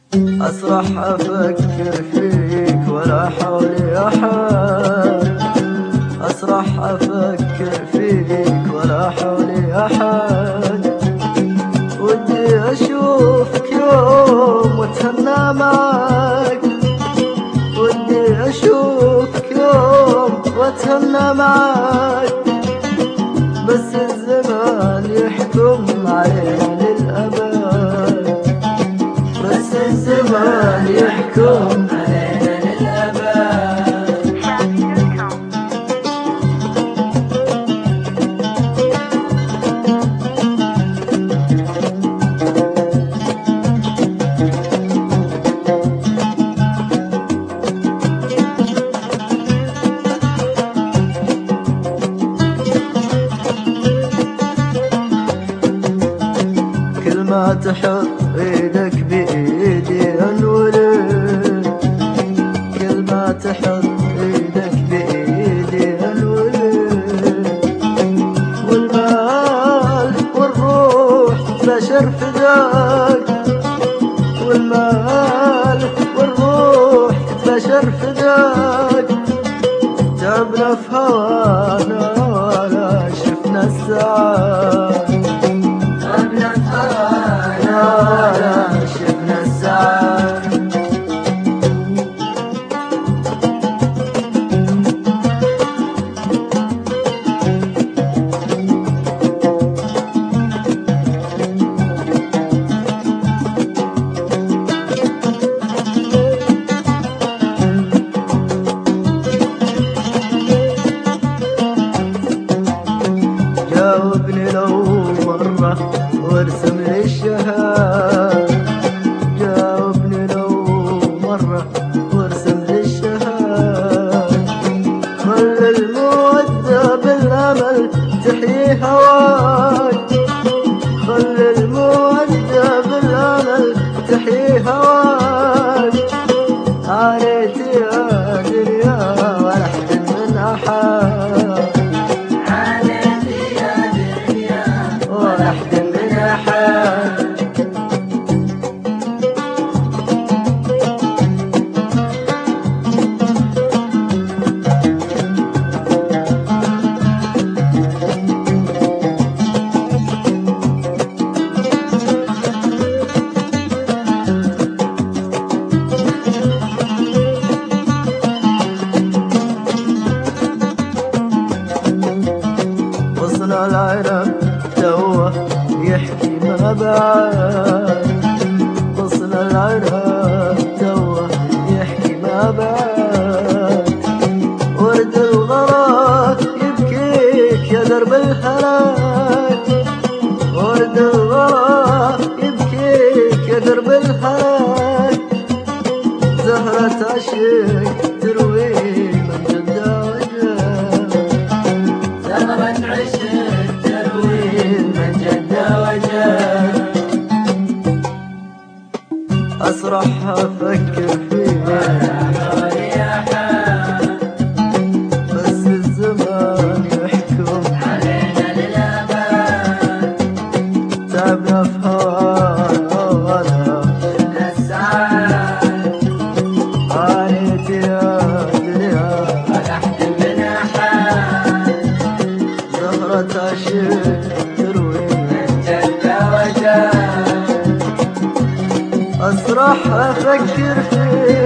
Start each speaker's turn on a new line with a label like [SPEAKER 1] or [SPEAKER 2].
[SPEAKER 1] أسرح أفكر فيك ولا حولي أحد، أسرح أفكر فيك ولا حولي أحد. ودي أشوفك يوم وأتهنى معك، ودي أشوفك يوم وأتهنى معك. بس الزمان يحكم علينا للأبد، بس الزمان يحكم علينا للأبد. كل ما تحط ايدك بايدي انولد، كل ما تحط ايدك بايدي انولد. والمال والروح بشر فداك، والمال والروح بشر فداك. تعبنا في هوانا ولا شفنا السعادة، ولا شفنا السعادة. جاوبني لو مرة وارسم لي الشهادة، جاوبني لو مرة وارسم لي الشهادة. خلي المودة بالأمل تحيي هواك، خلي المودة بالأمل تحيي هواك. عانيت يا دنيا ولا حد من أحد، عانيت يا دنيا ولا حد من أحد. غصن العنب توه يحكي ما بعد، غصن العنب توه يحكي ما بعد. ورد الغرام يبكيك يا درب الهلاك، ورد الغرام يبكيك يا درب الهلاك. زهرة عشق تروي من جد وجد، زهرة عشق تروي من جد وجد. أسرح أفكر فيك بس الزمان يحكم علينا للأبد. تعبنا في هوانا شفنا السعادة، عانيت يا دنيا ولا حد من أحد. زهرة عشق تروي من جد وجد. أسرح أفكر فيك